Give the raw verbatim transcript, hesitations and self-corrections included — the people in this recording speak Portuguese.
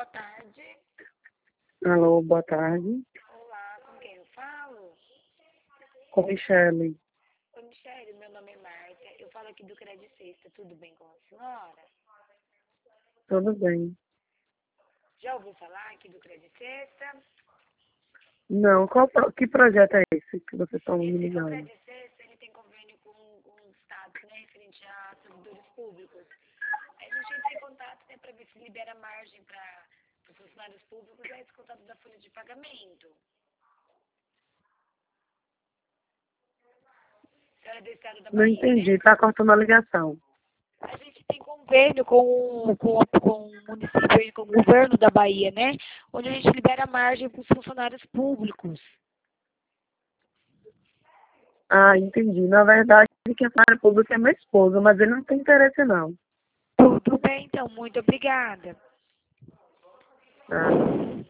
boa tarde. Alô, boa tarde. Olá, com quem eu falo? Com Michele. Oi, Michele, meu nome é Marta. Eu falo aqui do Crédito Sexta. Tudo bem com a senhora? Tudo bem. Já ouviu falar aqui do Crédito Sexta? Não, qual, pro- que projeto é esse que vocês estão me Esse, o ligando? Crédito Sexta, ele tem convênio com, com os estados, né, referente a servidores públicos. Aí a gente entra em contato, né, para ver se libera margem para os funcionários públicos, é descontado da folha de pagamento. A senhora é do estado da Não Bahia, entendi, né? tá cortando a ligação. A gente tem convênio com, com, com o município e com o governo da Bahia, né? Onde a gente libera margem para os funcionários públicos. Ah, entendi. Na verdade, quem faz a pública é meu esposo, mas ele não tem interesse não. Tudo bem, então. Muito obrigada. Tá?